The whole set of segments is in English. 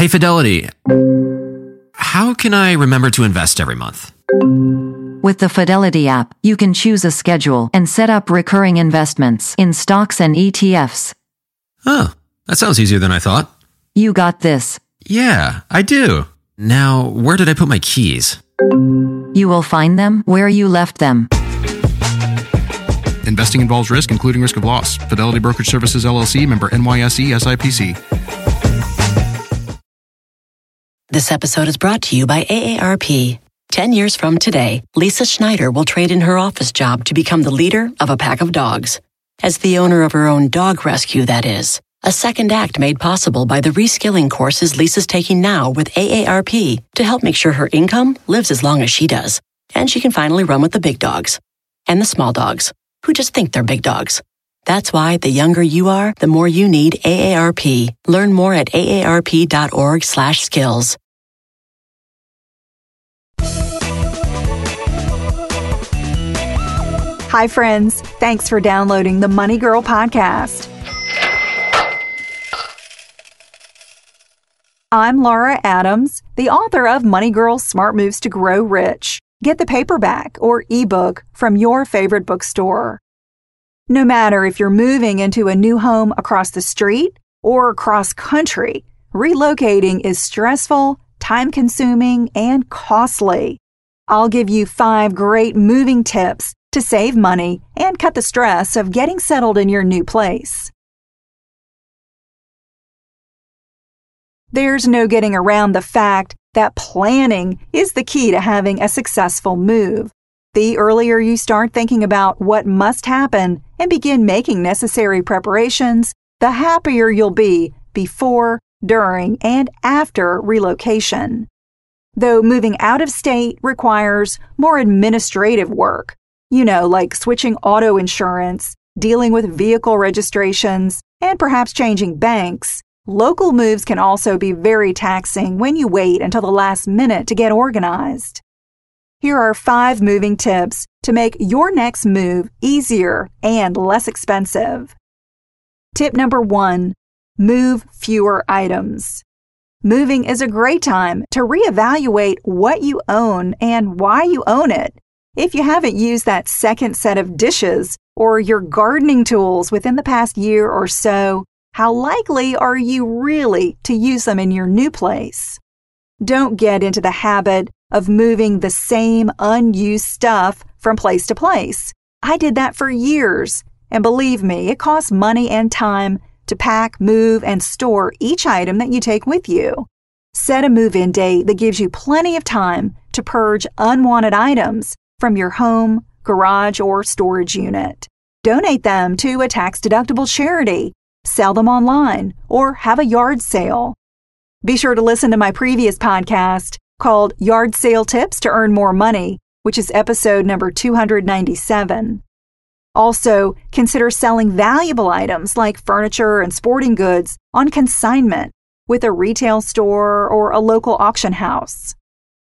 Hey, Fidelity. How can I remember to invest every month? With the Fidelity app, you can choose a schedule and set up recurring investments in stocks and ETFs. Oh, that sounds easier than I thought. You got this. Yeah, I do. Now, where did I put my keys? You will find them where you left them. Investing involves risk, including risk of loss. Fidelity Brokerage Services, LLC, member NYSE SIPC. This episode is brought to you by AARP. 10 years from today, Lisa Schneider will trade in her office job to become the leader of a pack of dogs. As the owner of her own dog rescue, that is. A second act made possible by the reskilling courses Lisa's taking now with AARP to help make sure her income lives as long as she does. And she can finally run with the big dogs. And the small dogs, who just think they're big dogs. That's why the younger you are, the more you need AARP. Learn more at aarp.org/skills. Hi, friends. Thanks for downloading the Money Girl podcast. I'm Laura Adams, the author of Money Girl Smart Moves to Grow Rich. Get the paperback or ebook from your favorite bookstore. No matter if you're moving into a new home across the street or across country, relocating is stressful, time-consuming, and costly. I'll give you 5 great moving tips to save money and cut the stress of getting settled in your new place. There's no getting around the fact that planning is the key to having a successful move. The earlier you start thinking about what must happen and begin making necessary preparations, the happier you'll be before, during, and after relocation. Though moving out of state requires more administrative work, like switching auto insurance, dealing with vehicle registrations, and perhaps changing banks, local moves can also be very taxing when you wait until the last minute to get organized. Here are 5 moving tips to make your next move easier and less expensive. Tip number 1, move fewer items. Moving is a great time to reevaluate what you own and why you own it. If you haven't used that second set of dishes or your gardening tools within the past year or so, how likely are you really to use them in your new place? Don't get into the habit of moving the same unused stuff from place to place. I did that for years, and believe me, it costs money and time to pack, move, and store each item that you take with you. Set a move-in date that gives you plenty of time to purge unwanted items from your home, garage, or storage unit. Donate them to a tax-deductible charity, sell them online, or have a yard sale. Be sure to listen to my previous podcast called Yard Sale Tips to Earn More Money, which is episode number 297. Also, consider selling valuable items like furniture and sporting goods on consignment with a retail store or a local auction house.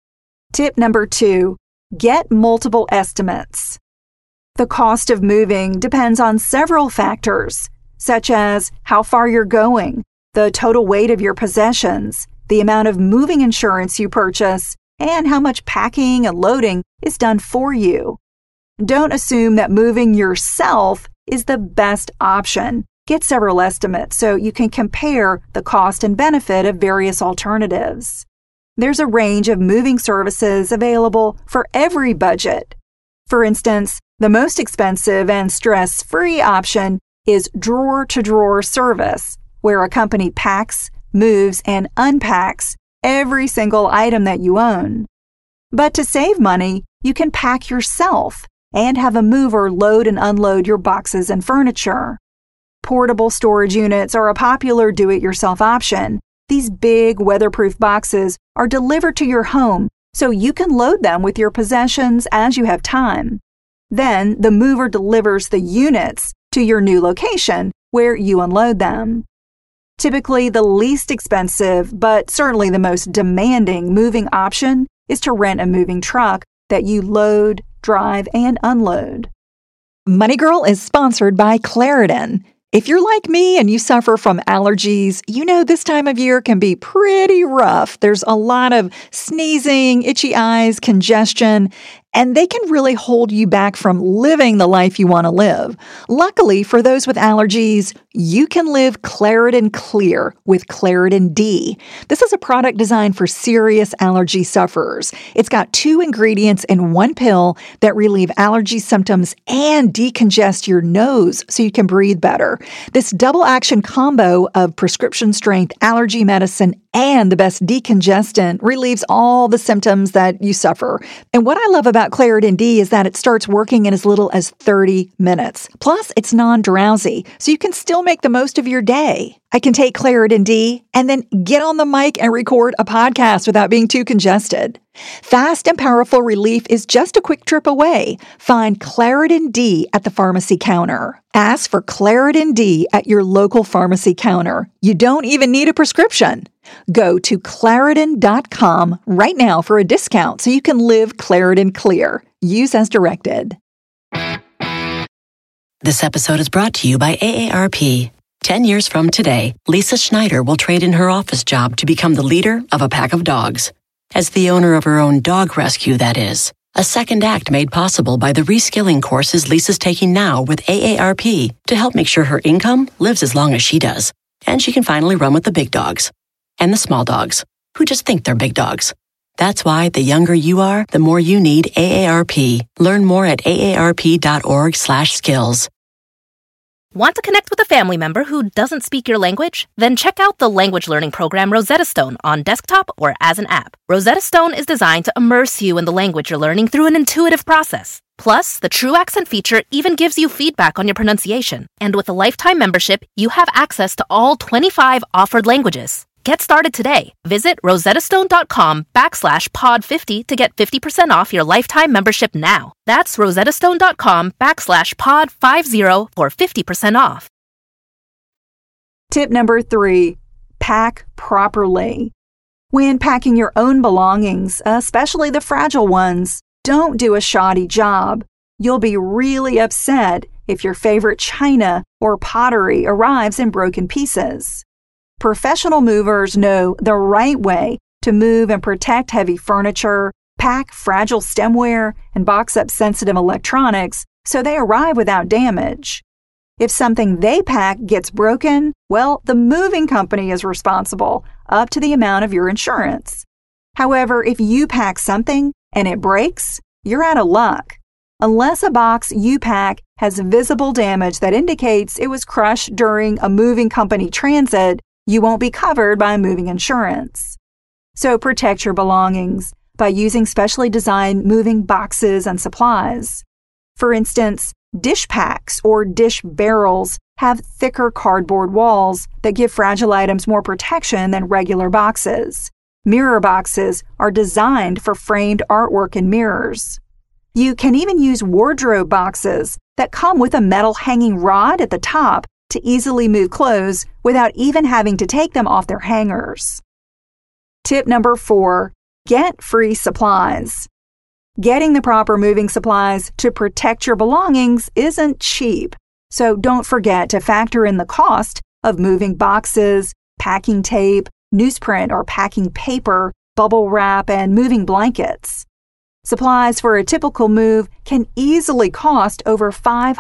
Tip number 2, get multiple estimates. The cost of moving depends on several factors, such as how far you're going, the total weight of your possessions, the amount of moving insurance you purchase, and how much packing and loading is done for you. Don't assume that moving yourself is the best option. Get several estimates so you can compare the cost and benefit of various alternatives. There's a range of moving services available for every budget. For instance, the most expensive and stress-free option is drawer-to-drawer service, where a company packs, moves, and unpacks every single item that you own. But to save money, you can pack yourself and have a mover load and unload your boxes and furniture. Portable storage units are a popular do-it-yourself option. These big, weatherproof boxes are delivered to your home, so you can load them with your possessions as you have time. Then, the mover delivers the units to your new location, where you unload them. Typically, the least expensive, but certainly the most demanding moving option is to rent a moving truck that you load, drive, and unload. Money Girl is sponsored by Claritin. If you're like me and you suffer from allergies, you know this time of year can be pretty rough. There's a lot of sneezing, itchy eyes, congestion, and they can really hold you back from living the life you want to live. Luckily, for those with allergies, you can live Claritin Clear with Claritin D. This is a product designed for serious allergy sufferers. It's got 2 ingredients in one pill that relieve allergy symptoms and decongest your nose so you can breathe better. This double action combo of prescription strength allergy medicine and the best decongestant relieves all the symptoms that you suffer. And what I love about Claritin D is that it starts working in as little as 30 minutes. Plus, it's non-drowsy, so you can still make the most of your day. I can take Claritin D and then get on the mic and record a podcast without being too congested. Fast and powerful relief is just a quick trip away. Find Claritin D at the pharmacy counter. Ask for Claritin D at your local pharmacy counter. You don't even need a prescription. Go to Claritin.com right now for a discount so you can live Claritin Clear. Use as directed. This episode is brought to you by AARP. 10 years from today, Lisa Schneider will trade in her office job to become the leader of a pack of dogs. As the owner of her own dog rescue, that is. A second act made possible by the reskilling courses Lisa's taking now with AARP to help make sure her income lives as long as she does. And she can finally run with the big dogs. And the small dogs, who just think they're big dogs. That's why the younger you are, the more you need AARP. Learn more at aarp.org/skills. Want to connect with a family member who doesn't speak your language? Then check out the language learning program Rosetta Stone on desktop or as an app. Rosetta Stone is designed to immerse you in the language you're learning through an intuitive process. Plus, the True Accent feature even gives you feedback on your pronunciation. And with a lifetime membership, you have access to all 25 offered languages. Get started today. Visit rosettastone.com/pod50 to get 50% off your lifetime membership now. That's rosettastone.com/pod50 for 50% off. Tip number 3, pack properly. When packing your own belongings, especially the fragile ones, don't do a shoddy job. You'll be really upset if your favorite china or pottery arrives in broken pieces. Professional movers know the right way to move and protect heavy furniture, pack fragile stemware, and box up sensitive electronics so they arrive without damage. If something they pack gets broken, well, the moving company is responsible, up to the amount of your insurance. However, if you pack something and it breaks, you're out of luck. Unless a box you pack has visible damage that indicates it was crushed during a moving company transit, you won't be covered by moving insurance. So protect your belongings by using specially designed moving boxes and supplies. For instance, dish packs or dish barrels have thicker cardboard walls that give fragile items more protection than regular boxes. Mirror boxes are designed for framed artwork in mirrors. You can even use wardrobe boxes that come with a metal hanging rod at the top to easily move clothes without even having to take them off their hangers. Tip number 4, get free supplies. Getting the proper moving supplies to protect your belongings isn't cheap, so don't forget to factor in the cost of moving boxes, packing tape, newsprint or packing paper, bubble wrap, and moving blankets. Supplies for a typical move can easily cost over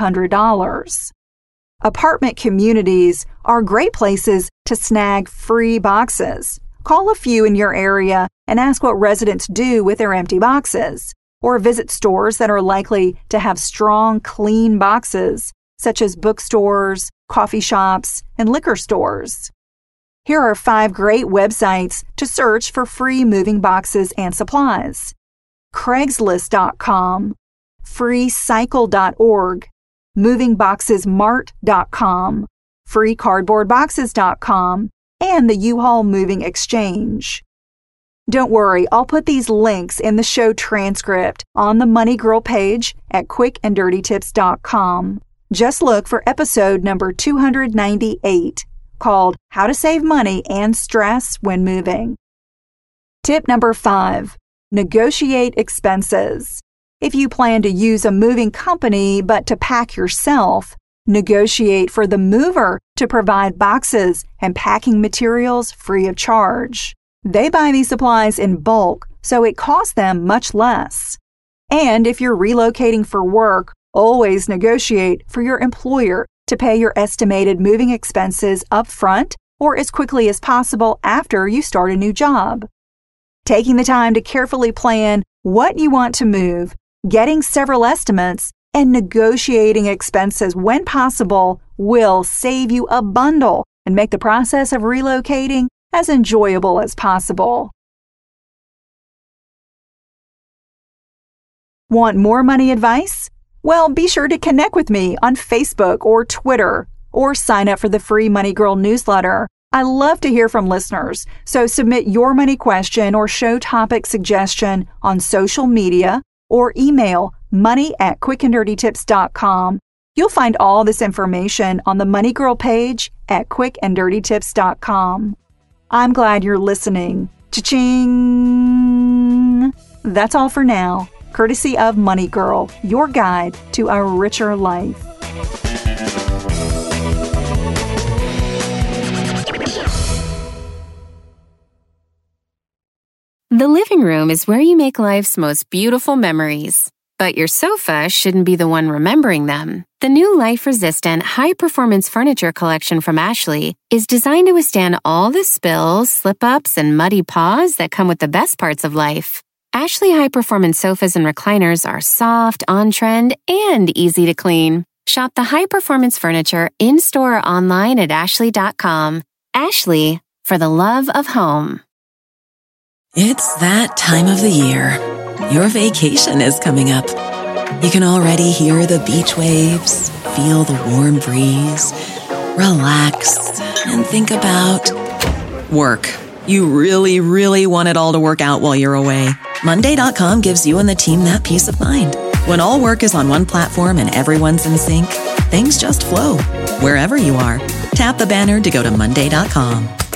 $500. Apartment communities are great places to snag free boxes. Call a few in your area and ask what residents do with their empty boxes, or visit stores that are likely to have strong, clean boxes, such as bookstores, coffee shops, and liquor stores. Here are 5 great websites to search for free moving boxes and supplies: Craigslist.com, freecycle.org, movingboxesmart.com, freecardboardboxes.com, and the U-Haul Moving Exchange. Don't worry, I'll put these links in the show transcript on the Money Girl page at quickanddirtytips.com. Just look for episode number 298, called How to Save Money and Stress When Moving. Tip number 5, negotiate expenses. If you plan to use a moving company but to pack yourself, Negotiate for the mover to provide boxes and packing materials free of charge. They buy these supplies in bulk, so it costs them much less. And if you're relocating for work, always negotiate for your employer to pay your estimated moving expenses up front or as quickly as possible after you start a new job. Taking the time to carefully plan what you want to move, getting several estimates, and negotiating expenses when possible will save you a bundle and make the process of relocating as enjoyable as possible. Want more money advice? Well, be sure to connect with me on Facebook or Twitter, or sign up for the free Money Girl newsletter. I love to hear from listeners, so submit your money question or show topic suggestion on social media or email money@quickanddirtytips.com. You'll find all this information on the Money Girl page at quickanddirtytips.com. I'm glad you're listening. Cha-ching! That's all for now, courtesy of Money Girl, your guide to a richer life. The living room is where you make life's most beautiful memories. But your sofa shouldn't be the one remembering them. The new life-resistant, high-performance furniture collection from Ashley is designed to withstand all the spills, slip-ups, and muddy paws that come with the best parts of life. Ashley high-performance sofas and recliners are soft, on-trend, and easy to clean. Shop the high-performance furniture in-store or online at ashley.com. Ashley, for the love of home. It's that time of the year. Your vacation is coming up. You can already hear the beach waves, feel the warm breeze, relax, and think about work. You really, really want it all to work out while you're away. Monday.com gives you and the team that peace of mind. When all work is on one platform and everyone's in sync, things just flow. Wherever you are, tap the banner to go to Monday.com.